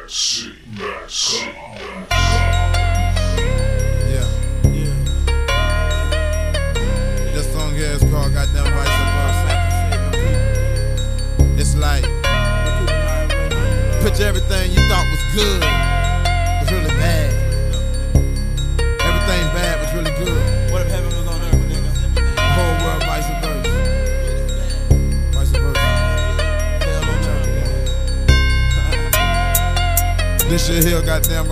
This song here is called Goddamn Vice Versa. It's like, picture everything you thought was good was really bad. Everything bad was really good. What if heaven was on earth, nigga? The whole world vice versa. Vice versa. Hell on earth. This shit here, goddamn,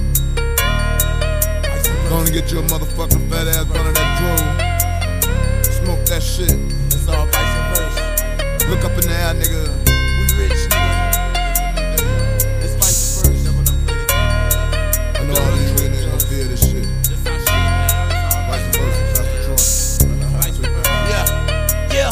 gonna get you a motherfucking fat ass bun of that drove. Smoke that shit. It's all vice versa. Look up in the air, nigga. We rich, nigga. It's vice versa. I know all these niggas gonna feel this shit. This our shit now. Vice versa, that's Detroit. Yeah.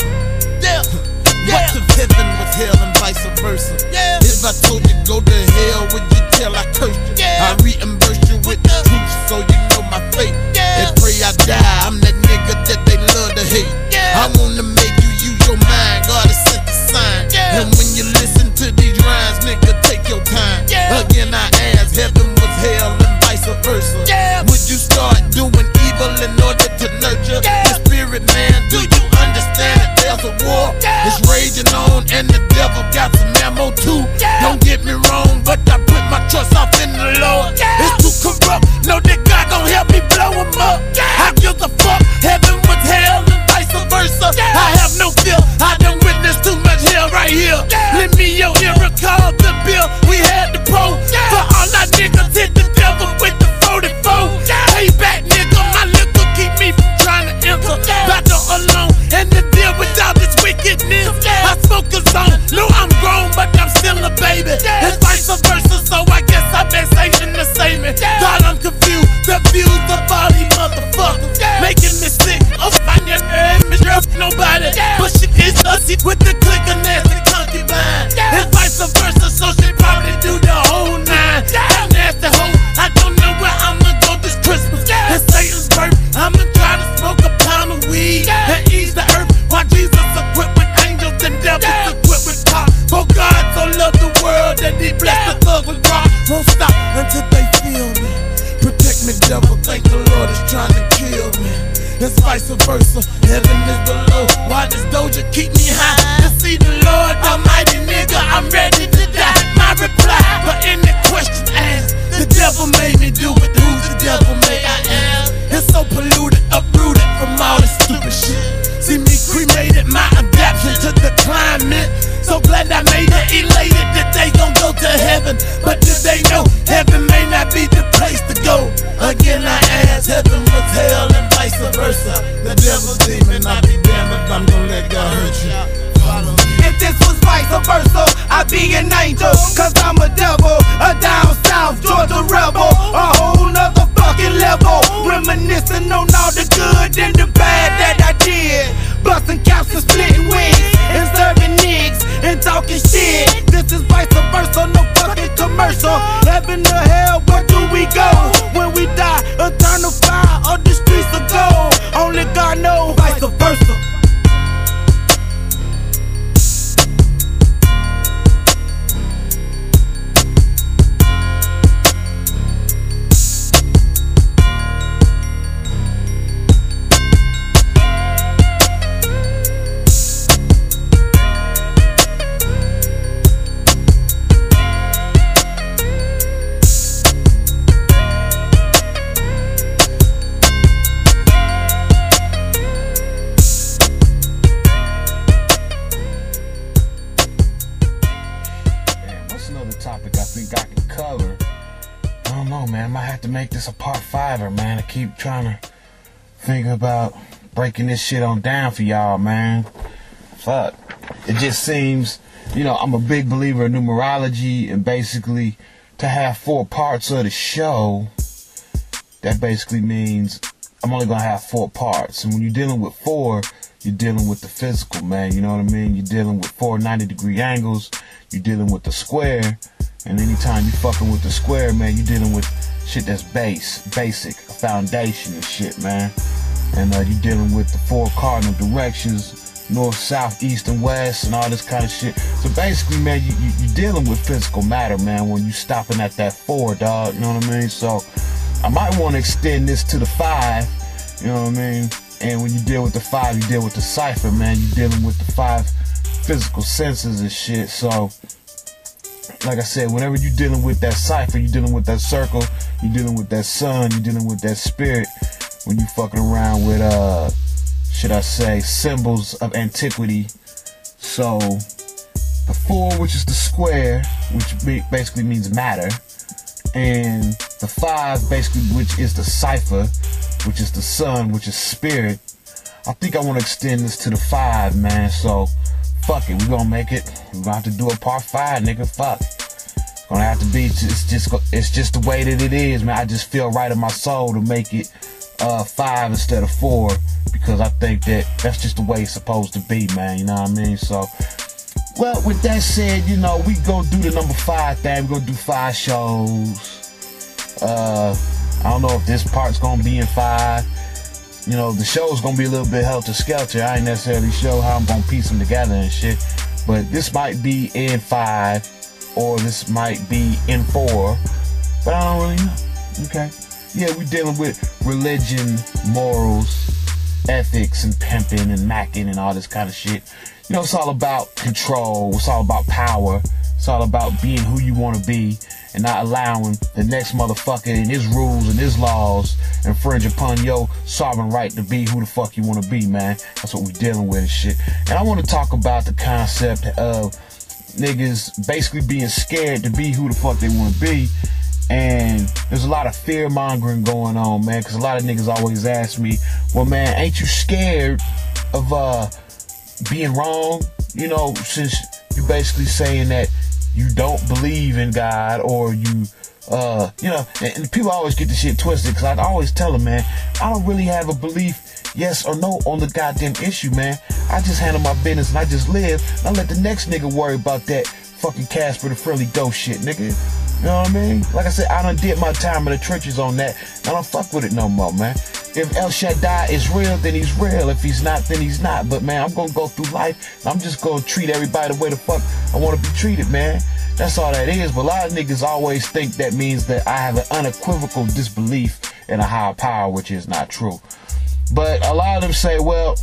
What if heaven was hell and vice versa? Yeah. If I told you go to hell, would you tell I cursed you? Yeah. I reimburse you with the truth so you know my fate. Yeah. They pray I die, I'm that nigga that they love to hate. Yeah. I wanna make you use your mind, God has sent the sign. Yeah. And when you listen to these rhymes, nigga, take your time. Yeah. Again I ask, heaven was hell and vice versa. Yeah. Would you start doing evil in order to nurture the spirit, man? Do you understand that there's a war? It's raging on and the devil got some ammo too. Don't get me wrong, but I put my trust off in the Lord. It's too corrupt, know that God gon' help me blow him up. I give a fuck, heaven was hell and vice versa. I have no fear, I done witnessed too much hell right here. Lend me your ear, recall the bill, we had the pro. For all our niggas hit the devil with the 44. Payback nigga, my liquor keep me from trying to enter. Battle alone and to deal with all this wickedness. I smoke a zone, know I'm grown but I'm still a baby. It's vice versa, so I guess I've been saying the same. God, I'm confused, the views of all these motherfuckers making me sick. Oh, find your image, nobody. But she is us with the click of nasty concubine. It's vice versa, so she probably do the whole nine. That nasty hoe, I don't know where I'ma go this Christmas. It's Satan's birth, I'ma try to smoke a pound of weed and ease the earth. While Jesus equipped with angels and devils equipped with power. For God so loved the world that he blessed the thug with God. Won't stop until they feel me. Protect me, devil, think the Lord is trying to kill me. It's vice versa, heaven is below. Why does Doja keep me high? To see the Lord Almighty, nigga, I'm ready to die. My reply, but any question asked, the devil made me do it. Who the devil made I am? It's so polluted, uprooted from all this stupid shit. See me cremated, my adaptation to the climate. So glad I made it, elated that they gon' go to heaven. But did they know heaven may not be the place to go? Again I ask, heaven was hell and vice versa. The devil's demon, I'll be damned if I'm gon' let God hurt you. If this was vice versa, I'd be an angel. Cause I'm a devil, a down south Georgia rebel. A whole nother fucking level. Reminiscing on all the good and the bad that I did. Busting caps and splitting wings and serving niggas and talking shit. This is vice versa, no fucking commercial. Heaven to hell, where do we go? When we die, eternal fire or the streets of gold. Only God knows, vice versa. Topic I think I can cover. I don't know, man. I might have to make this a part 5er, man. I keep trying to think about breaking this shit on down for y'all, man. Fuck. It just seems, you know, I'm a big believer in numerology, and basically to have 4 parts of the show, that basically means I'm only gonna have 4 parts. And when you're dealing with 4, you're dealing with the physical, man. You know what I mean? You're dealing with 4 90-degree angles. You're dealing with the square. And anytime you fucking with the square, man, you're dealing with shit that's basic, a foundation and shit, man. And you're dealing with the 4 cardinal directions north, south, east, and west, and all this kind of shit. So basically, man, you dealing with physical matter, man, when you stopping at that 4, dog. You know what I mean? So I might want to extend this to the 5. You know what I mean? And when you deal with the 5, you deal with the cipher, man. You're dealing with the 5 physical senses and shit. So, like I said, whenever you're dealing with that cipher, you're dealing with that circle, you're dealing with that sun, you're dealing with that spirit. When you fucking around with, should I say, symbols of antiquity. So, the 4, which is the square, which basically means matter, and the 5, basically, which is the cipher, which is the sun, which is spirit. I think I want to extend this to the 5, man. So, fuck it, we gonna make it. We gonna have to do a part 5, nigga. Fuck. It's gonna have to be. It's just the way that it is, man. I just feel right in my soul to make it 5 instead of 4, because I think that that's just the way it's supposed to be, man. You know what I mean? So, well, with that said, you know, we gonna do the number 5 thing. We're gonna do 5 shows. I don't know if this part's gonna be in 5. You know, the show's gonna be a little bit helter-skelter. I ain't necessarily sure how I'm gonna piece them together and shit. But this might be in 5, or this might be in 4. But I don't really know. Okay. Yeah, we dealing with religion, morals, ethics, and pimping and macking and all this kind of shit. You know, it's all about control. It's all about power. It's all about being who you want to be and not allowing the next motherfucker and his rules and his laws infringe upon your sovereign right to be who the fuck you want to be, man. That's what we dealing with and shit. And I want to talk about the concept of niggas basically being scared to be who the fuck they want to be. And there's a lot of fear mongering going on, man, because a lot of niggas always ask me, well, man, ain't you scared of being wrong? You know, since you're basically saying that you don't believe in God, or you know, and people always get the shit twisted, because I always tell them, man, I don't really have a belief, yes or no, on the goddamn issue, man. I just handle my business and I just live, and I let the next nigga worry about that fucking Casper the Friendly Ghost shit, nigga. You know what I mean? Like I said, I done did my time in the trenches on that. I don't fuck with it no more, man. If El Shaddai is real, then he's real. If he's not, then he's not. But, man, I'm going to go through life, and I'm just going to treat everybody the way the fuck I want to be treated, man. That's all that is. But a lot of niggas always think that means that I have an unequivocal disbelief in a higher power, which is not true. But a lot of them say, well,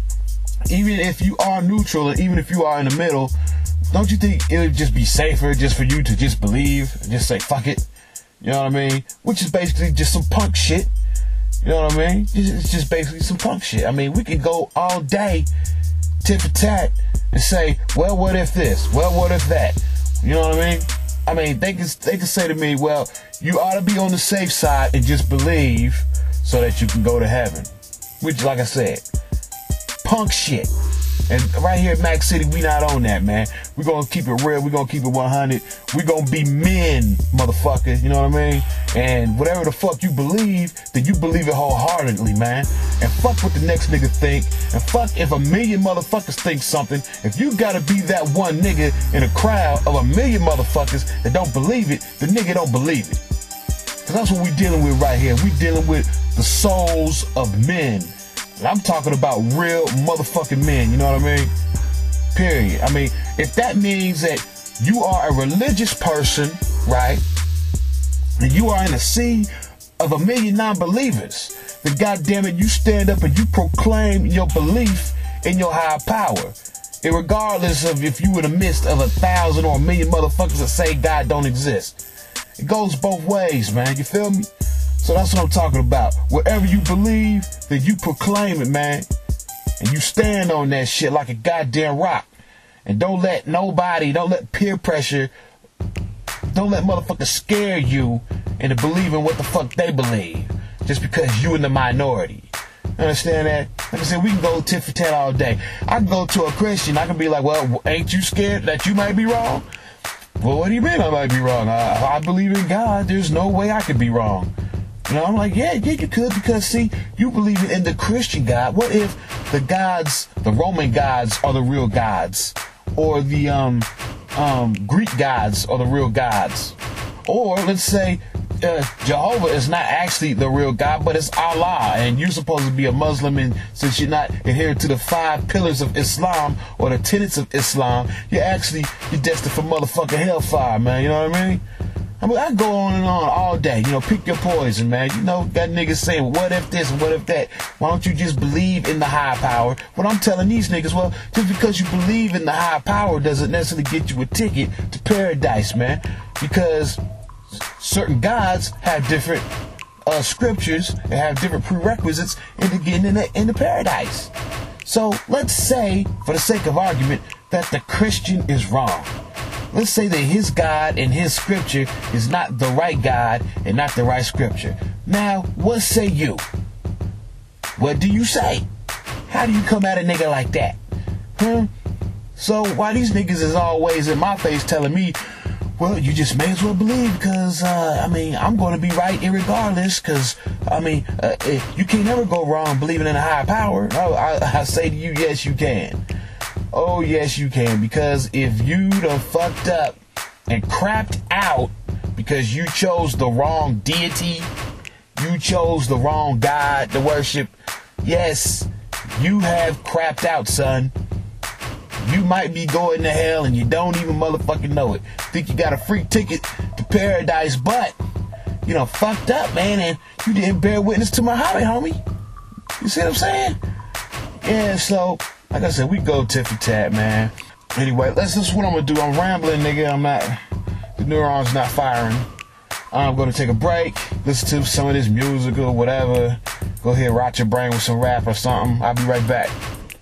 even if you are neutral, and even if you are in the middle, don't you think it would just be safer just for you to just believe and just say, fuck it? You know what I mean? Which is basically just some punk shit. You know what I mean? It's just basically some punk shit. I mean, we could go all day, tit for tat, and say, well, what if this? Well, what if that? You know what I mean? I mean, they can say to me, well, you ought to be on the safe side and just believe so that you can go to heaven. Which, like I said, punk shit. And right here at Mac City, we not on that, man. We gonna keep it real. We gonna keep it 100. We gonna be men, motherfucker. You know what I mean? And whatever the fuck you believe, then you believe it wholeheartedly, man. And fuck what the next nigga think. And fuck if a million motherfuckers think something. If you gotta be that one nigga in a crowd of a million motherfuckers that don't believe it, the nigga don't believe it. Cause that's what we dealing with right here. We dealing with the souls of men. I'm talking about real motherfucking men, you know what I mean? Period. I mean, if that means that you are a religious person, right, and you are in a sea of a million non-believers, then goddamn it, you stand up and you proclaim your belief in your higher power. And regardless of if you in the midst of 1,000 or 1,000,000 motherfuckers that say God don't exist. It goes both ways, man, you feel me? So that's what I'm talking about. Wherever you believe, then you proclaim it, man. And you stand on that shit like a goddamn rock. And don't let nobody, don't let peer pressure, don't let motherfuckers scare you into believing what the fuck they believe. Just because you in the minority. Understand that? Like I said, we can go tit for tat all day. I can go to a Christian, I can be like, well, ain't you scared that you might be wrong? Well, what do you mean I might be wrong? I believe in God. There's no way I could be wrong. You know, I'm like, yeah, you could, because, see, you believe in the Christian God. What if the gods, the Roman gods, are the real gods? Or the Greek gods are the real gods? Or, let's say, Jehovah is not actually the real God, but it's Allah, and you're supposed to be a Muslim, and since you're not adhering to the 5 pillars of Islam or the tenets of Islam, you're destined for motherfucking hellfire, man. You know what I mean? I go on and on all day. You know, pick your poison, man. You know, got niggas saying, what if this and what if that? Why don't you just believe in the high power? What I'm telling these niggas, well, just because you believe in the high power doesn't necessarily get you a ticket to paradise, man. Because certain gods have different scriptures and have different prerequisites into getting into paradise. So let's say, for the sake of argument, that the Christian is wrong. Let's say that his God and his scripture is not the right God and not the right scripture. Now, what say you? What do you say? How do you come at a nigga like that? So why these niggas is always in my face telling me, well, you just may as well believe because, I'm going to be right irregardless because, you can't never go wrong believing in a higher power. I say to you, yes, you can. Oh, yes, you can. Because if you done fucked up and crapped out because you chose the wrong deity, you chose the wrong God to worship, yes, you have crapped out, son. You might be going to hell and you don't even motherfucking know it. Think you got a free ticket to paradise, but you done fucked up, man, and you didn't bear witness to Muhammad, homie. You see what I'm saying? Yeah, so like I said, we go tit for tat, man. Anyway, this is what I'm gonna do. I'm rambling, nigga. The neurons not firing. I'm gonna take a break, listen to some of this music or whatever. Go ahead, rot your brain with some rap or something. I'll be right back.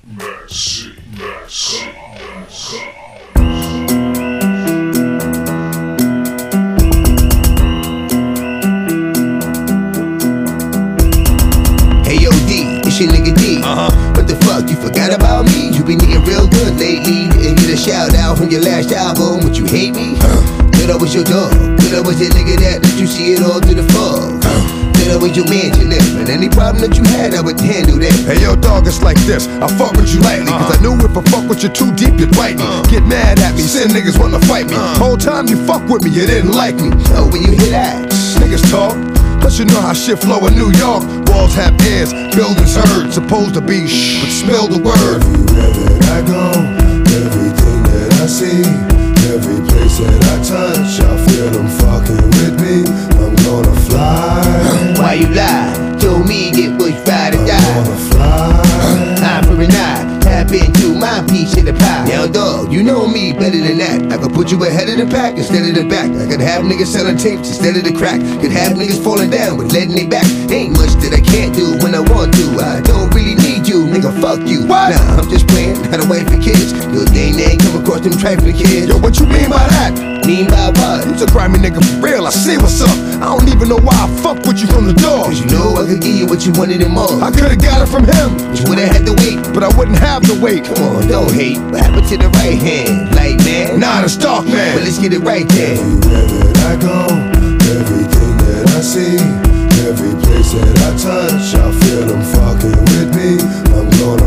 Hey yo, D, it's your nigga D. What the fuck, you forgot about me? You been eating real good lately. Didn't get a shout out from your last album. Would you hate me? Good I was your dog. Good I was that nigga that let you see it all through the fog. Good I was your man to live. And any problem that you had, I would handle that. Hey yo, dog, it's like this. I fuck with you lightly, cause I knew if I fuck with you too deep, you'd bite me. Get mad at me, send niggas wanna fight me. Whole time you fuck with me, you didn't like me. Oh, when you hear that, niggas talk. Plus you know how shit flow in New York. Walls have ears, buildings heard. Supposed to be shh, but spill the word. Everywhere that I go, everything that I see, every place that I touch, I feel them fucking with me. I'm gonna fly. Why you lie? Told me get pushed by to die. I'm gonna fly. Eye for an eye, tap into my piece of the pie. Now dog, you know me better than that. I could put you ahead of the pack instead of the back. I could have niggas selling tapes instead of the crack. Could have niggas falling down but letting it back. Ain't much that I can't do when I want to. I don't really need you, nigga, fuck you. What? Nah, I'm just playing, had a wife and kids. Good thing they ain't come across them trifling kids. Yo, what you mean by that? Mean by what? You's a grimy nigga for real, I see what's up. I don't even know why I fuck with you from the door. Cause you know I could give you what you wanted and more. I could've got it from him, But you would've had to wait. but I wouldn't have to wait. Come on, don't hate. What happened to the right hand? Light man? Nah, it's dark, man. But let's get it right then. Everywhere that I go, everything that I see, every place that I touch, I feel them fucking with me. I'm gonna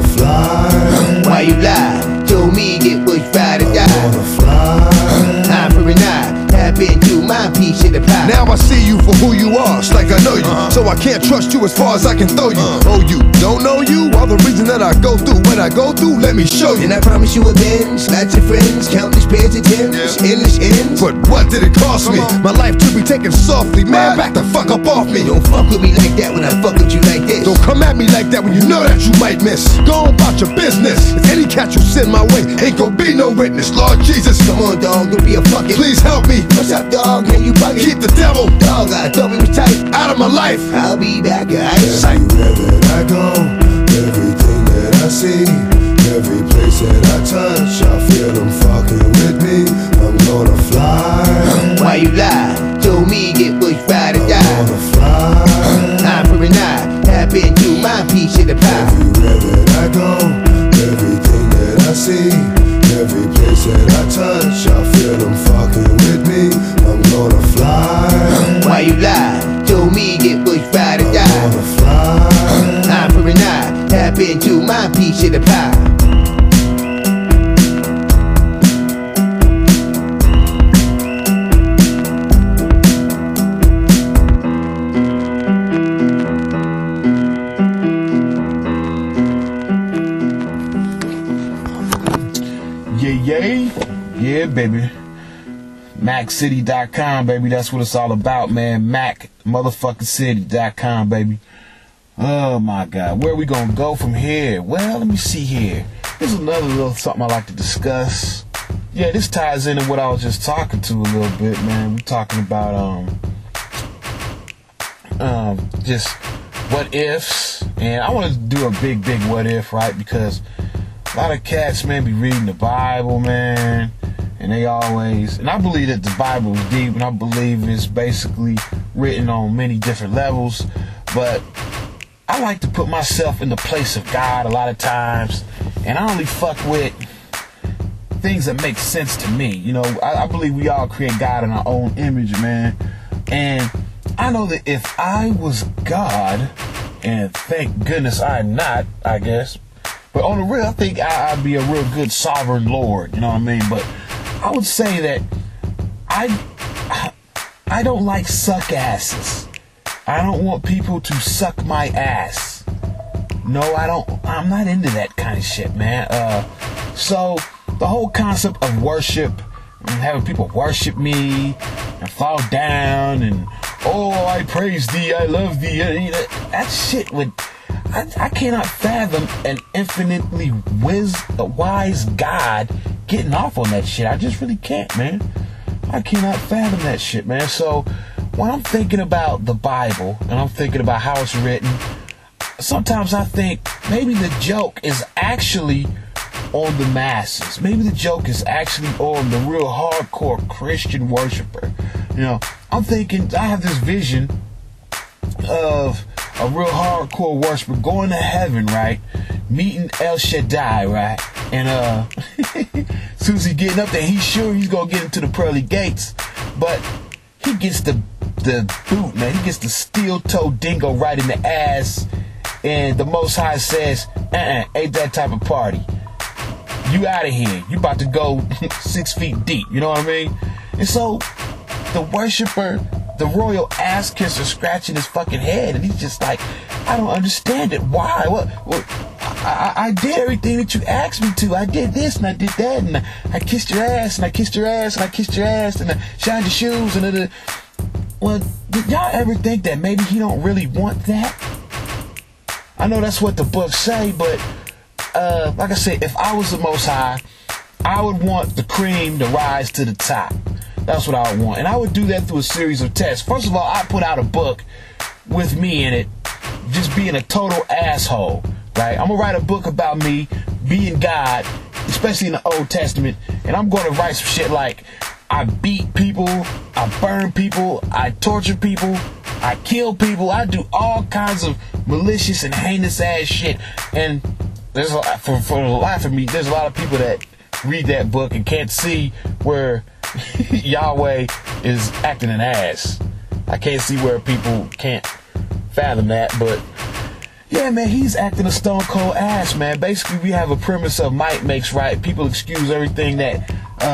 fly. Why you lie? Told me get pushed by to I'm die. gonna fly. Eye for an eye, tap into my piece of the pie. Now I see you for who you are, it's like I know you. So I can't trust you as far as I can throw you. Oh, you don't know you? All the reason that I go through what I go through, let me show you. And I promise you a Benz, lots of friends, countless pairs of Timbs, endless ends. But what did it cost me? My life to be taken softly, man, back the fuck up off me. Don't fuck with me like that when I fuck with you like this. Don't come at me like that when you know that you might miss. Go on about your business. If any cat you send my way ain't gon' be no witness. Lord Jesus, Come on, dog, don't be a fucking. please help me. What's up, dog? Man, you bugging. Keep the devil Dog, I thought we was tight. out of my life. I'll be back, guys. Everywhere that I go, everything that I see, every place that I touch, I feel them fucking with me. I'm gonna fly. Why you lie? Told me get pushed by to I'm die. gonna fly. Eye for an eye, tap into my piece of the pie. Everywhere that I go, everything that I see, every place that I touch, I feel them fucking with me. I'm gonna fly. Why you lie? Told me get pushed by to I'm die. gonna fly. Eye for an eye, tap into my piece of the pie. baby. MacCity.com, baby. That's what it's all about, man. MacMotherfucking-City.com, baby. Oh my God, where are we gonna go from here? Well, let me see here. There's another little something I like to discuss. Yeah, this ties into what I was just talking to a little bit, man. We're talking about just what ifs, and I want to do a big what if, right? Because a lot of cats, man, be reading the Bible, man, and they always, and I believe that the Bible is deep, and I believe it's basically written on many different levels, but I like to put myself in the place of God a lot of times, and I only fuck with things that make sense to me. You know, I believe we all create God in our own image, man. And I know that if I was God, and thank goodness I'm not, I guess, but on the real, I think I'd be a real good sovereign Lord, you know what I mean? But I would say that I don't like suck asses. I don't want people to suck my ass. No, I'm not into that kind of shit, man. So the whole concept of worship and having people worship me and fall down and, oh, I praise thee, I love thee, that shit would, I cannot fathom an infinitely wise God getting off on that shit. I just really can't, man. I cannot fathom that shit, man. So when I'm thinking about the Bible and I'm thinking about how it's written, sometimes I think maybe the joke is actually on the masses. Maybe the joke is actually on the real hardcore Christian worshiper. You know, I'm thinking, I have this vision of a real hardcore worshiper going to heaven, right? Meeting El Shaddai, right? And as soon as he's getting up there, he's sure he's gonna get into the pearly gates, but he gets the boot, man. He gets the steel-toed dingo right in the ass, and the Most High says, ain't that type of party. You out of here. You about to go 6 feet deep. You know what I mean? And so the worshiper, the royal ass kisser, scratching his fucking head, and he's just like, I don't understand it. Why? What? I did everything that you asked me to. I did this and I did that, and I kissed your ass and I kissed your ass and I kissed your ass and I shined your shoes and well, did y'all ever think that maybe he don't really want that? I know that's what the books say, but like I said, if I was the Most High, I would want the cream to rise to the top. That's what I would want. And I would do that through a series of tests. First of all, I put out a book with me in it, just being a total asshole, right? I'm going to write a book about me being God, especially in the Old Testament. And I'm going to write some shit like, I beat people, I burn people, I torture people, I kill people, I do all kinds of malicious and heinous ass shit. And there's a lot, for the life of me, there's a lot of people that read that book and can't see where Yahweh is acting an ass. I can't see where people can't fathom that, but yeah, man, he's acting a stone cold ass, man. Basically, we have a premise of might makes right. People excuse everything that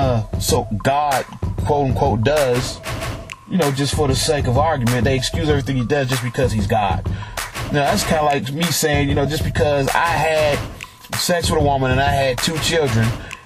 so God, quote unquote, does, you know, just for the sake of argument. They excuse everything he does just because he's God. Now, that's kind of like me saying, you know, just because I had sex with a woman and I had 2 children,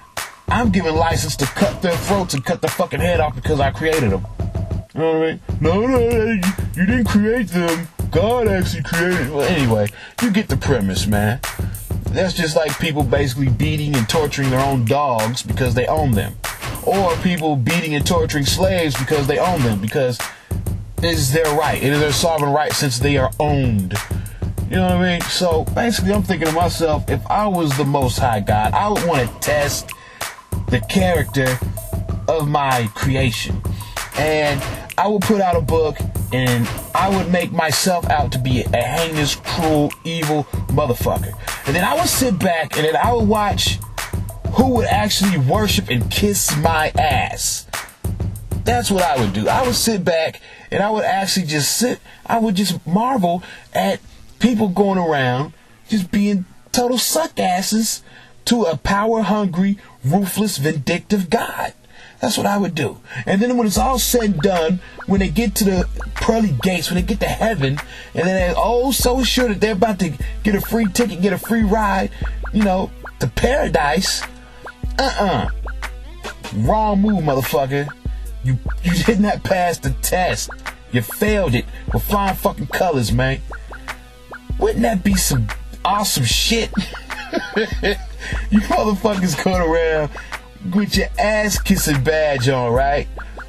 I'm giving license to cut their throats and cut their fucking head off because I created them. You know what I mean? No, you didn't create them. God actually created them. Well, anyway, you get the premise, man. That's just like people basically beating and torturing their own dogs because they own them. Or people beating and torturing slaves because they own them, because it is their right. It is their sovereign right since they are owned. You know what I mean? So basically, I'm thinking to myself, if I was the Most High God, I would want to test the character of my creation. And I would put out a book and I would make myself out to be a heinous, cruel, evil motherfucker. And then I would sit back and then I would watch who would actually worship and kiss my ass. That's what I would do. I would sit back and I would actually I would just marvel at people going around just being total suck asses to a power-hungry, ruthless, vindictive God. That's what I would do. And then when it's all said and done, when they get to the pearly gates, when they get to heaven, and then they're so sure that they're about to get a free ticket, get a free ride, you know, to paradise, Wrong move, motherfucker. You did not pass the test. You failed it with flying fucking colors, man. Wouldn't that be some awesome shit? You motherfuckers going around with your ass kissing badge on, right?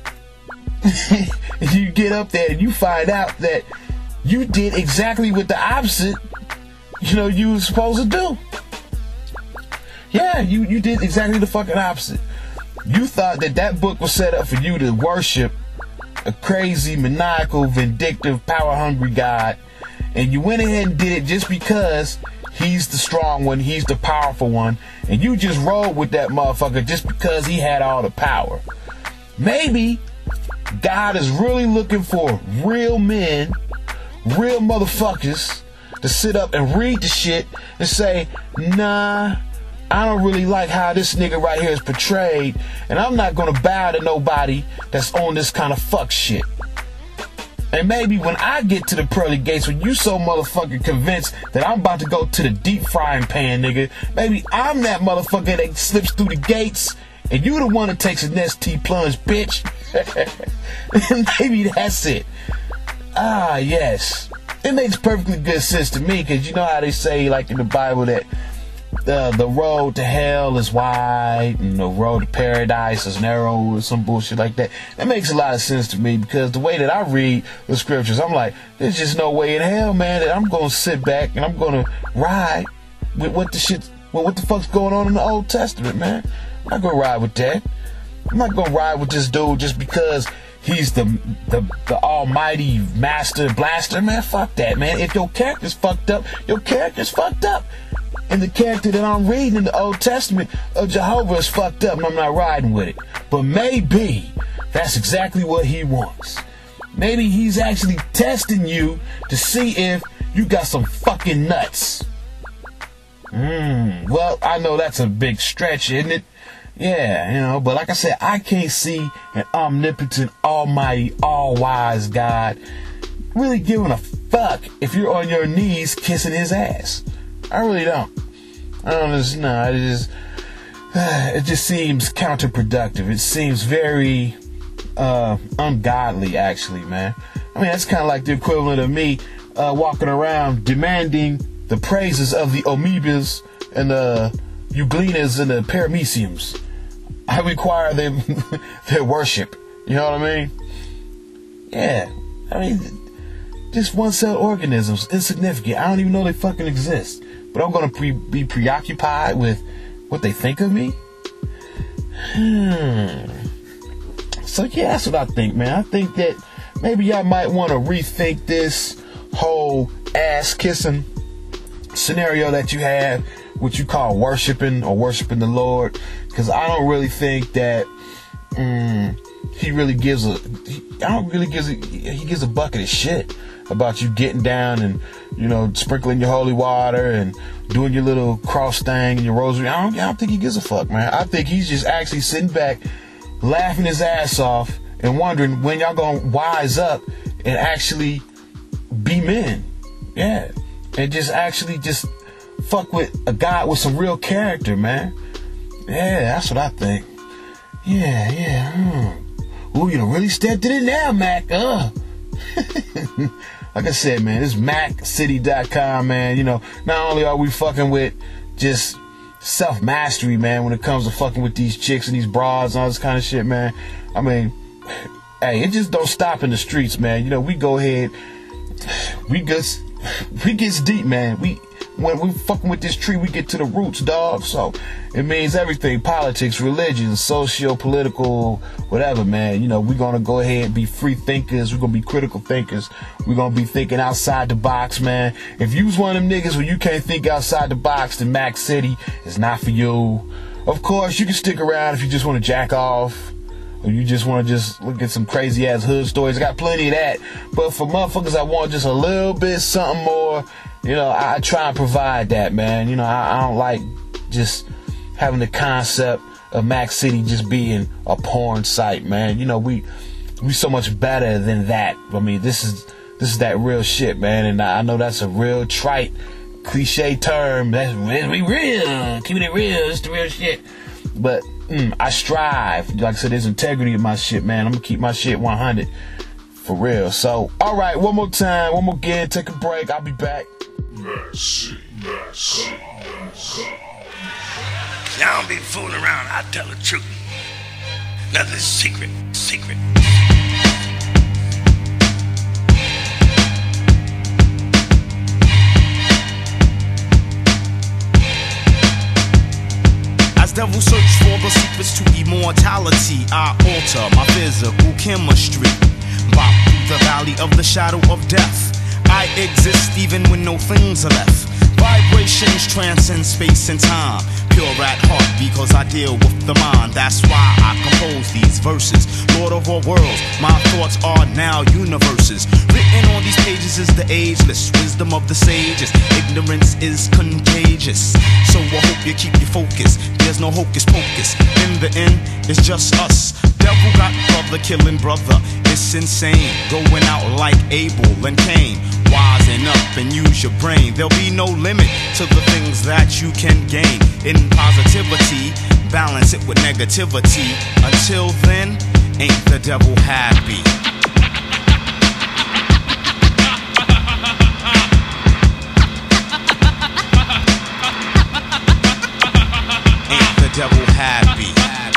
You get up there and you find out that you did exactly what the opposite, you were supposed to do. Yeah, you did exactly the fucking opposite. You thought that book was set up for you to worship a crazy, maniacal, vindictive, power-hungry God, and you went ahead and did it just because he's the strong one, he's the powerful one, and you just rolled with that motherfucker just because he had all the power. Maybe God is really looking for real men, real motherfuckers to sit up and read the shit and say, nah, I don't really like how this nigga right here is portrayed, and I'm not gonna bow to nobody that's on this kind of fuck shit. And maybe when I get to the pearly gates, when you so motherfucking convinced that I'm about to go to the deep frying pan, nigga, maybe I'm that motherfucker that slips through the gates, and you the one that takes an ST plunge, bitch. Maybe that's it. Ah, yes. It makes perfectly good sense to me, because you know how they say, like in the Bible, that the road to hell is wide and the road to paradise is narrow or some bullshit like that. That makes a lot of sense to me, because the way that I read the scriptures, I'm like, there's just no way in hell, man, that I'm gonna sit back and I'm gonna ride with what the fuck's going on in the Old Testament, man. I'm not gonna ride with that. I'm not gonna ride with this dude just because he's the almighty master blaster, man. Fuck that, man. If your character's fucked up, your character's fucked up. And the character that I'm reading in the Old Testament of Jehovah is fucked up, and I'm not riding with it. But maybe that's exactly what he wants. Maybe he's actually testing you to see if you got some fucking nuts. Well, I know that's a big stretch, isn't it? Yeah, but like I said, I can't see an omnipotent, almighty, all-wise God really giving a fuck if you're on your knees kissing his ass. I really don't. It just seems counterproductive. It seems very ungodly, actually, man. I mean, that's kind of like the equivalent of me walking around demanding the praises of the amoebas and the euglenas and the parameciums. I require them their worship. You know what I mean? Yeah. I mean, just one-cell organisms, insignificant. I don't even know they fucking exist. But I'm going to be preoccupied with what they think of me? So yeah, that's what I think, man. I think that maybe y'all might want to rethink this whole ass-kissing scenario that you have, what you call worshiping the Lord. Because I don't really think that he really gives a bucket of shit about you getting down and sprinkling your holy water and doing your little cross thing and your rosary. I don't think he gives a fuck, man. I think he's just actually sitting back laughing his ass off and wondering when y'all gonna wise up and actually be men. Yeah, and just fuck with a God with some real character, man. Yeah, that's what I think. Yeah. Ooh, you done really stepped in it now, Mac. Like I said, man, this is MacCity.com, man. Not only are we fucking with just self-mastery, man, when it comes to fucking with these chicks and these bras and all this kind of shit, man. I mean, hey, it just don't stop in the streets, man. We go ahead, we gets deep, man. When we fucking with this tree, we get to the roots, dog. So it means everything: politics, religion, socio-political, whatever, man. We're gonna go ahead and be free thinkers. We're gonna be critical thinkers. We're gonna be thinking outside the box, man. If you's one of them niggas where you can't think outside the box, then Mac City is not for you. Of course, you can stick around if you just want to jack off, or you just want to look at some crazy ass hood stories. I got plenty of that. But for motherfuckers that want just a little bit something more, I try and provide that, man. I don't like just having the concept of Mac City just being a porn site, man. We so much better than that. I mean, this is that real shit, man. And I know that's a real trite, cliche term. We real, keeping it real. It's the real shit. But I strive. Like I said, there's integrity in my shit, man. I'm gonna keep my shit 100 for real. So, all right, one more time, one more again. Take a break. I'll be back. See, I don't be fooling around. I tell the truth. Nothing's secret. As devil search for the secrets to immortality, I alter my physical chemistry. Bop through the valley of the shadow of death. I exist even when no things are left. Vibrations transcend space and time. Pure at heart because I deal with the mind. That's why I compose these verses. Lord of all worlds, my thoughts are now universes. Written on these pages is the ageless wisdom of the sages. Ignorance is contagious, so I hope you keep your focus. There's no hocus pocus. In the end, it's just us. Devil got brother killing brother. It's insane, going out like Abel and Cain. Wisen up and use your brain. There'll be no limit to the things that you can gain. In positivity, balance it with negativity. Until then, ain't the devil happy? Ain't the devil happy?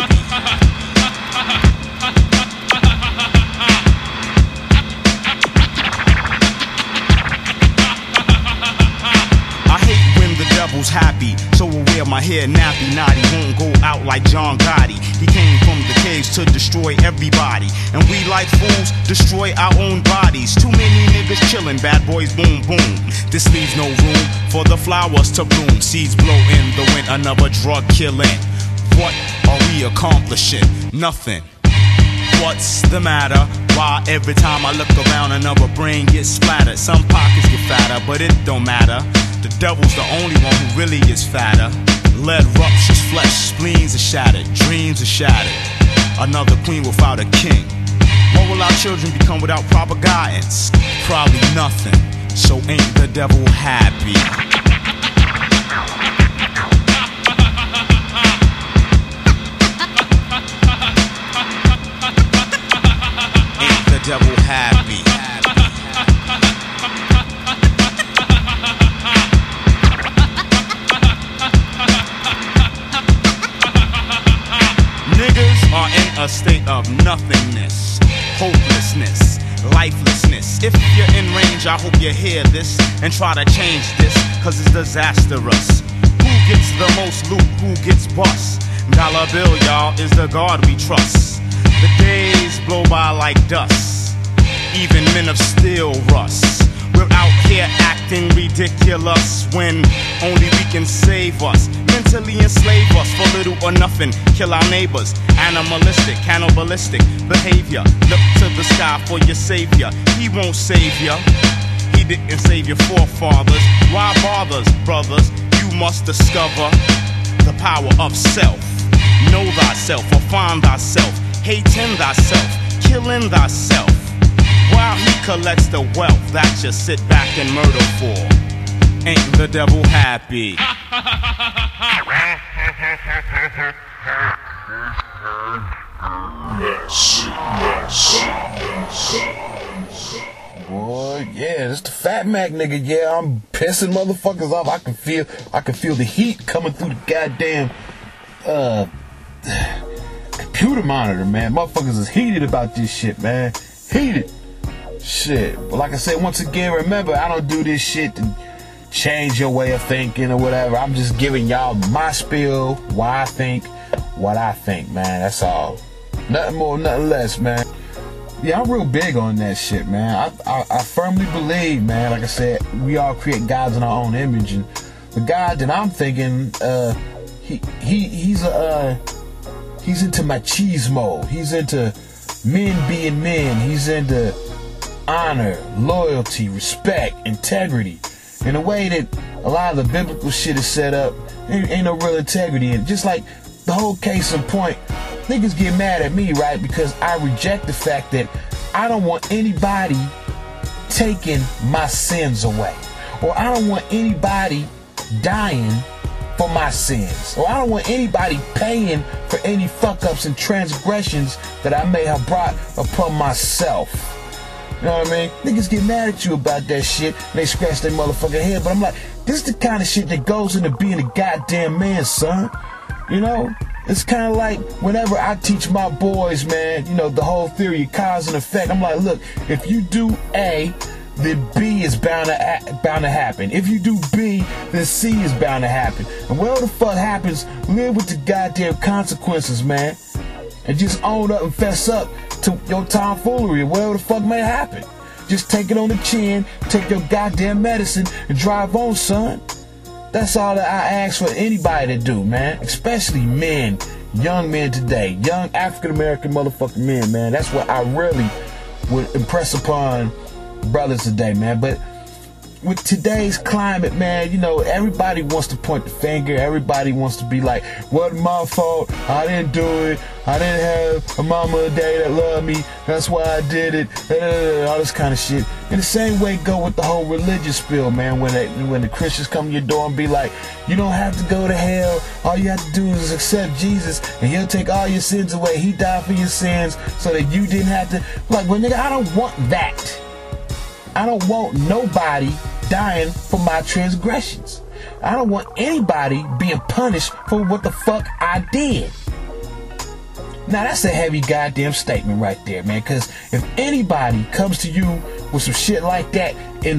Devil's happy, so I wear my hair nappy. Naughty won't go out like John Gotti. He came from the caves to destroy everybody, and we like fools destroy our own bodies. Too many niggas chillin', bad boys boom boom. This leaves no room for the flowers to bloom. Seeds blow in the wind, another drug killing. What are we accomplishing? Nothing. What's the matter? Why every time I look around another brain gets splattered? Some pockets get fatter, but it don't matter. The devil's the only one who really is fatter. Lead ruptures flesh, spleens are shattered, dreams are shattered. Another queen without a king. What will our children become without proper guidance? Probably nothing. So ain't the devil happy? Ain't the devil happy? Niggas are in a state of nothingness, hopelessness, lifelessness. If you're in range, I hope you hear this and try to change this, cause it's disastrous. Who gets the most loot? Who gets bust? Dollar bill, y'all, is the God we trust. The days blow by like dust. Even men of steel rust. We're out here acting ridiculous when only we can save us. Mentally enslave us for little or nothing. Kill our neighbors. Animalistic, cannibalistic behavior. Look to the sky for your savior. He won't save ya. He didn't save your forefathers. Why bothers, brothers? You must discover the power of self. Know thyself or find thyself. Hating thyself, killing thyself, while he collects the wealth that you sit back and murder for. Ain't the devil happy? Boy, yeah, it's the Fat Mac nigga. Yeah, I'm pissing motherfuckers off. I can feel the heat coming through the goddamn computer monitor, man. Motherfuckers is heated about this shit, man. Heated. Shit. But like I said, once again, remember, I don't do this shit to change your way of thinking or whatever. I'm just giving y'all my spiel, why I think what I think, man. That's all. Nothing more, nothing less, man. Yeah, I'm real big on that shit, man. I firmly believe, man, like I said, we all create gods in our own image, and the God that I'm thinking, he's into machismo. He's into men being men. He's into honor, loyalty, respect, integrity. In a way that a lot of the biblical shit is set up, ain't no real integrity in it. Just like the whole case in point, niggas get mad at me, right? Because I reject the fact that I don't want anybody taking my sins away. Or I don't want anybody dying for my sins. Or I don't want anybody paying for any fuck-ups and transgressions that I may have brought upon myself. You know what I mean? Niggas get mad at you about that shit and they scratch their motherfucking head. But I'm like, this is the kind of shit that goes into being a goddamn man, son. You know? It's kind of like whenever I teach my boys, man, you know, the whole theory of cause and effect. I'm like, look, if you do A, then B is bound to happen. If you do B, then C is bound to happen. And whatever the fuck happens, live with the goddamn consequences, man. And just own up and fess up to your tomfoolery or whatever the fuck may happen. Just take it on the chin, take your goddamn medicine, and drive on, son. That's all that I ask for anybody to do, man. Especially men, young men today. Young African-American motherfucking men, man. That's what I really would impress upon brothers today, man. But with today's climate, man, you know, everybody wants to point the finger. Everybody wants to be like, wasn't my fault. I didn't do it. I didn't have a mama a day that loved me. That's why I did it. All this kind of shit. In the same way, go with the whole religious spill, man. When the Christians come to your door and be like, you don't have to go to hell. All you have to do is accept Jesus, and He'll take all your sins away. He died for your sins so that you didn't have to. Like, well, nigga, I don't want that. I don't want nobody dying for my transgressions. I don't want anybody being punished for what the fuck I did. Now that's a heavy goddamn statement right there, man, because if anybody comes to you with some shit like that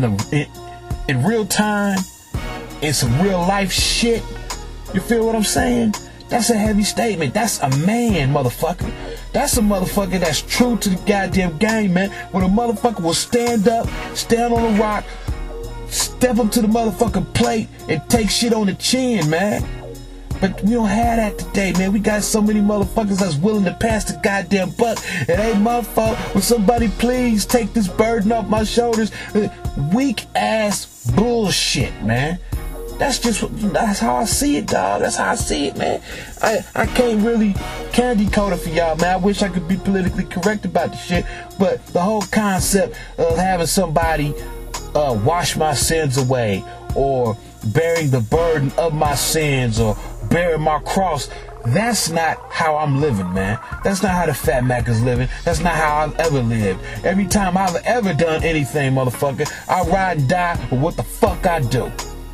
in real time, in some real life shit, you feel what I'm saying? That's a heavy statement. That's a man, motherfucker. That's a motherfucker that's true to the goddamn game, man. When a motherfucker will stand up, stand on a rock, step up to the motherfucking plate, and take shit on the chin, man. But we don't have that today, man. We got so many motherfuckers that's willing to pass the goddamn buck. It ain't my fault. Will somebody please take this burden off my shoulders? Weak ass bullshit, man. That's how I see it, dog. That's how I see it, man. I can't really candy coat it for y'all, man. I wish I could be politically correct about the shit, but the whole concept of having somebody wash my sins away, or bearing the burden of my sins, or bearing my cross, that's not how I'm living, man. That's not how the Fat Mac is living. That's not how I've ever lived. Every time I've ever done anything, motherfucker, I ride and die with what the fuck I do.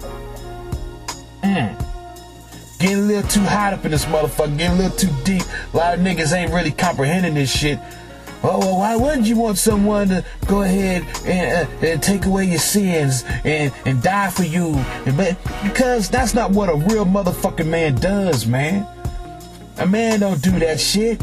Getting a little too hot up in this motherfucker, getting a little too deep. A lot of niggas ain't really comprehending this shit. Oh, well, why wouldn't you want someone to go ahead and take away your sins and die for you? Because that's not what a real motherfucking man does, man. A man don't do that shit.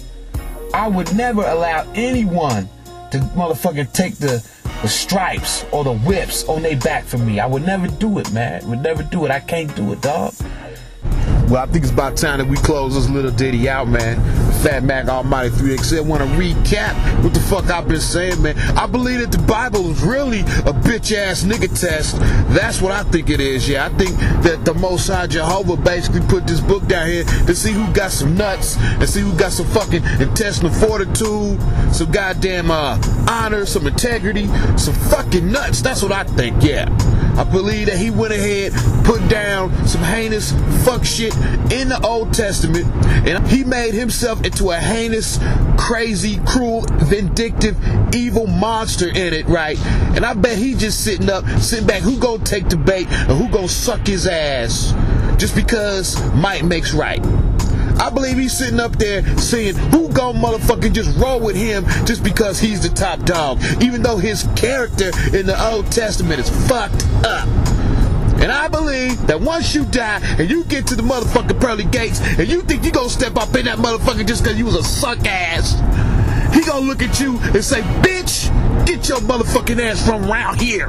I would never allow anyone to motherfucking take the stripes or the whips on their back for me. I would never do it, man. I would never do it. I can't do it, dog. Well, I think it's about time that we close this little ditty out, man. Fat Mac Almighty 3XL. Want to recap what the fuck I've been saying, man. I believe that the Bible is really a bitch-ass nigga test. That's what I think it is, yeah. I think that the Most High Jehovah basically put this book down here to see who got some nuts and see who got some fucking intestinal fortitude, some goddamn honor, some integrity, some fucking nuts. That's what I think, yeah. I believe that he went ahead, put down some heinous fuck shit in the Old Testament, and he made himself into a heinous, crazy, cruel, vindictive, evil monster in it, right? And I bet he just sitting back, who gonna take the bait and who gonna suck his ass just because might makes right. I believe he's sitting up there saying, who gon' motherfucking just roll with him just because he's the top dog, even though his character in the Old Testament is fucked up. And I believe that once you die and you get to the motherfucking pearly gates and you think you gonna step up in that motherfucker just because you was a suck ass, he gonna look at you and say, bitch, get your motherfucking ass from around here.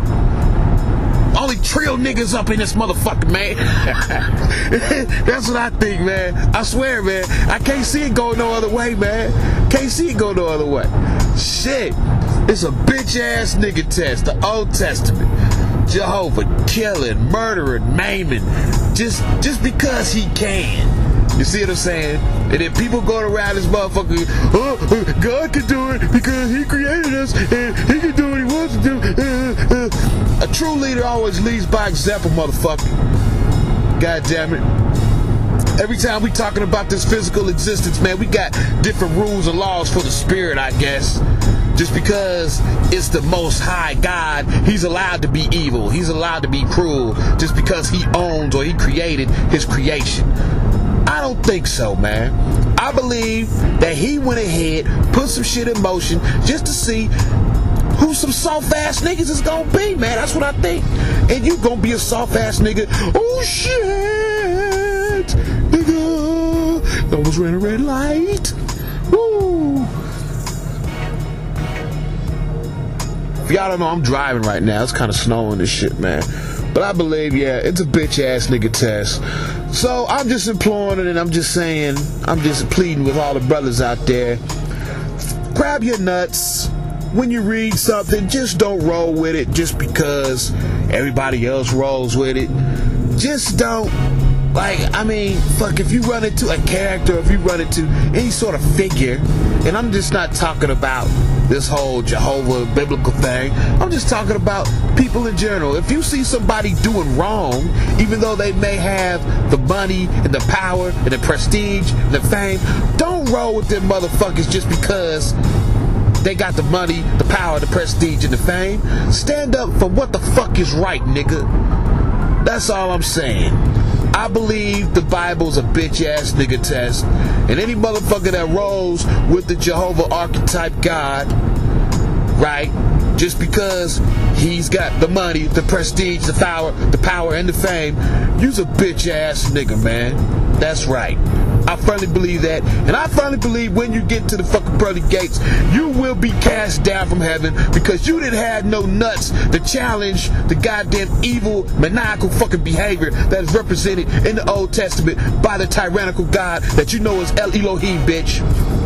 Only trill niggas up in this motherfucker, man. That's what I think, man. I swear, man. I can't see it go no other way, man. Can't see it go no other way. Shit. It's a bitch-ass nigga test. The Old Testament. Jehovah killing, murdering, maiming. Just because he can. You see what I'm saying? And then people going around this motherfucker, oh, God can do it because he created us and he can do what he wants to do. A true leader always leads by example, motherfucker. God damn it. Every time we talking about this physical existence, man, we got different rules and laws for the spirit, I guess. Just because it's the Most High God, he's allowed to be evil. He's allowed to be cruel just because he owns or he created his creation. I don't think so, man. I believe that he went ahead, put some shit in motion just to see who some soft-ass niggas is gonna be, man. That's what I think. And you gonna be a soft-ass nigga. Oh, shit. Nigga. Almost ran a red light. Woo. If y'all don't know, I'm driving right now. It's kind of snowing and shit, man. But I believe, yeah, it's a bitch-ass nigga test. So I'm just imploring it and I'm just saying, I'm just pleading with all the brothers out there. Grab your nuts. When you read something, just don't roll with it just because everybody else rolls with it. Just don't. Like, I mean, fuck, if you run into a character, if you run into any sort of figure, and I'm just not talking about this whole Jehovah biblical thing, I'm just talking about people in general. If you see somebody doing wrong, even though they may have the money and the power and the prestige and the fame, don't roll with them motherfuckers just because they got the money, the power, the prestige, and the fame. Stand up for what the fuck is right, nigga. That's all I'm saying. I believe the Bible's a bitch-ass nigga test. And any motherfucker that rolls with the Jehovah archetype God, right, just because he's got the money, the prestige, the power, and the fame, you's a bitch-ass nigga, man. That's right. I firmly believe that. And I firmly believe when you get to the fucking pearly gates, you will be cast down from heaven because you didn't have no nuts to challenge the goddamn evil, maniacal fucking behavior that is represented in the Old Testament by the tyrannical God that you know is El Elohim, bitch.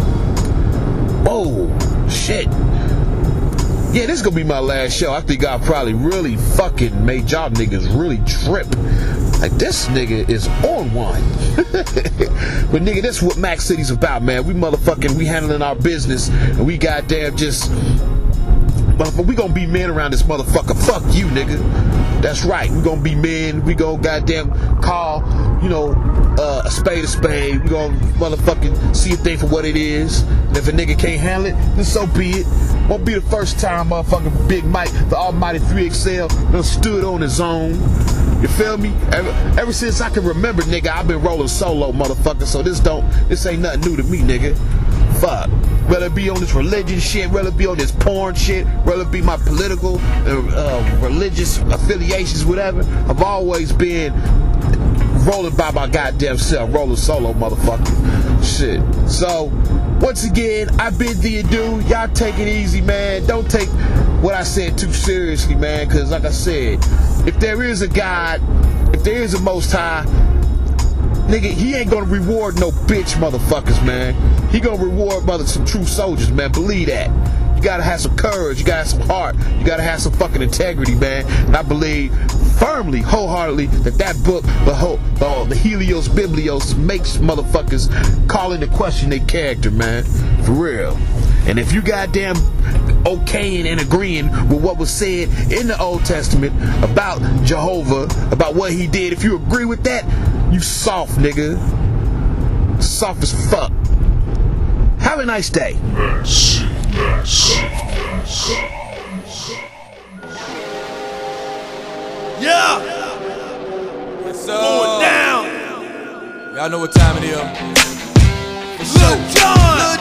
Oh, shit. Yeah, this is gonna be my last show. I think I probably really fucking made y'all niggas really trip. Like, this nigga is on one. But nigga, that's what Mac City's about, man. We motherfucking, we handling our business, and we goddamn just, motherfucker, we gonna be men around this motherfucker. Fuck you, nigga. That's right. We gonna be men. We gonna goddamn call, you know, a spade a spade. We gonna motherfucking see a thing for what it is. And if a nigga can't handle it, then so be it. Won't be the first time motherfucking Big Mike, the almighty 3XL, done stood on his own. You feel me? Ever since I can remember, nigga, I've been rolling solo, motherfucker. So this ain't nothing new to me, nigga. Fuck. Whether it be on this religion shit, whether it be on this porn shit, whether it be my political, religious affiliations, whatever, I've always been rolling by my goddamn self, rolling solo, motherfucker. Shit. So, once again, I bid thee adieu. Y'all take it easy, man. Don't take what I said too seriously, man, because like I said, if there is a God, if there is a Most High, nigga, he ain't gonna reward no bitch motherfuckers, man. He gonna reward some true soldiers, man. Believe that. You gotta have some courage. You gotta have some heart. You gotta have some fucking integrity, man. And I believe firmly, wholeheartedly, that book, the Helios Biblios, makes motherfuckers call into question their character, man. For real. And if you goddamn okaying and agreeing with what was said in the Old Testament about Jehovah, about what he did, if you agree with that, you soft, nigga. Soft as fuck. Have a nice day. Yeah! What's Going down! Y'all know what time it is. Lil Jon!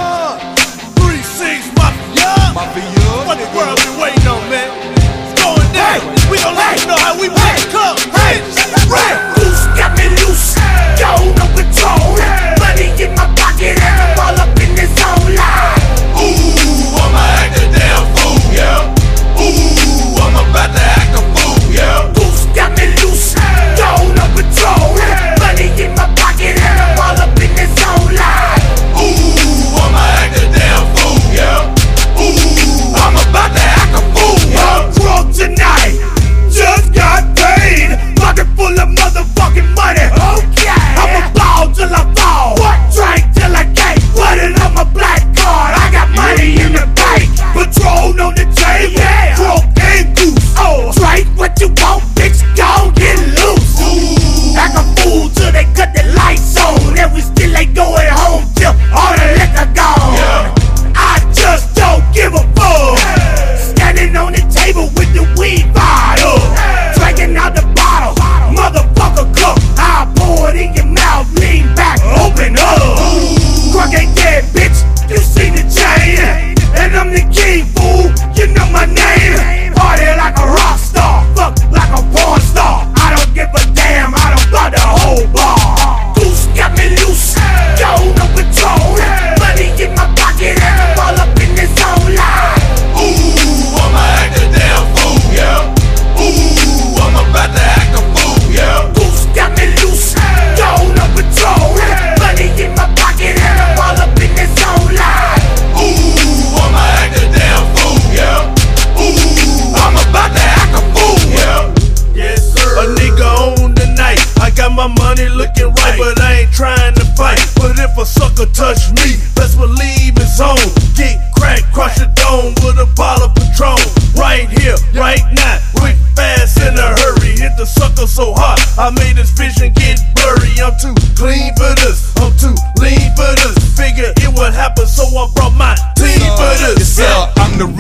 3-6 Mafia! What the world been waiting on, man? It's going down! We gon' let you know how we make it come! Goose got me loose! Yo, no control! Money in my pocket and I'm all up in this zone line! Ooh, I'ma act a damn fool, yeah! Ooh, I'm about to act a fool, yeah! Goose got me loose! Yo, no control! Money in my pocket and I'm all up in this zone line! Ooh, I'ma act a damn fool, yeah! Ooh, I'm about to act a fool!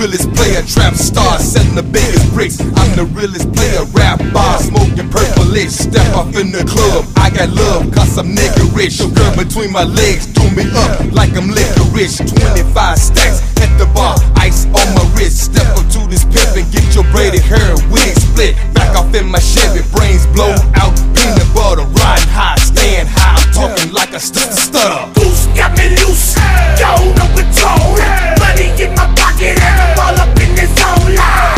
realest player, trap star, setting the biggest bricks. I'm the realest player, rap bar, smoking purplish. Step off in the club, I got love, cause I'm nigga rich. Your girl between my legs, do me up like I'm licorice. 25 stacks at the bar, ice on my wrist. Step up to this pimp and get your braided hair and wig split. Back off in my Chevy, brains blow out, peanut butter, riding high, staying high. I'm talking like a stutter. Goose got me loose, don't know control. Money in my pocket and I'm all up in this zone line.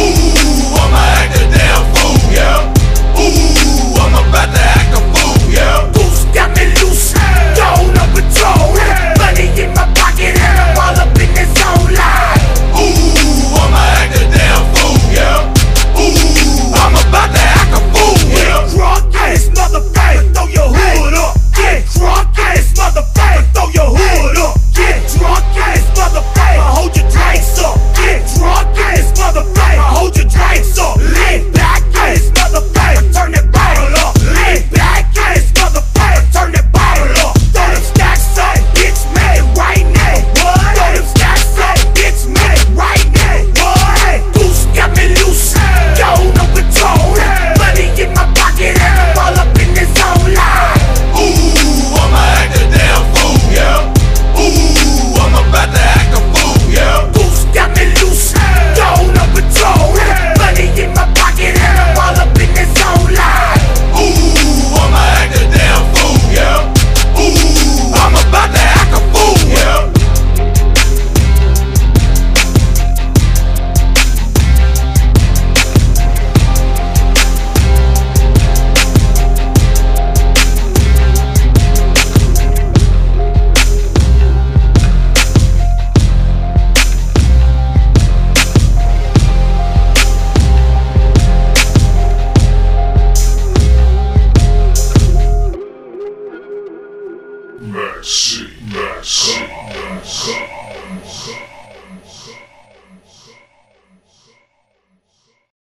Ooh, I'ma act a damn fool, yeah. Ooh, I'm about to act a fool, yeah. Goose got me loose, don't know control. Money in my pocket and I'm all up in this zone line. Ooh, I'ma act a damn fool, yeah. Ooh, I'm about to act a fool, yeah. Drunk ass motherfucker, throw your hood up. Get drunk ass motherfucker, throw your hood up. Get drunk ass motherfucker, hold your drinks up. Get drunk ass motherfucker, hold your drinks up. Lay back ass motherfucker, turn that bottle up. Lay back ass motherfucker, turn that bottle up. Throw them stacks up, bitch, man, right now. What? Throw them stacks up, bitch, man, right now. What? Goose got me loose, don't know control. Money in my pocket and I'm all up in this zone line. Ooh, I'ma act a damn fool, yeah. Ooh, I'm about to act a fool, yeah. Goose got me loose, don't know control. Money in my pocket and I'm all up in this zone line. Ooh, I'ma act a damn fool, yeah. Ooh, I'm about to act a fool, yeah. Mercy, mercy, mercy.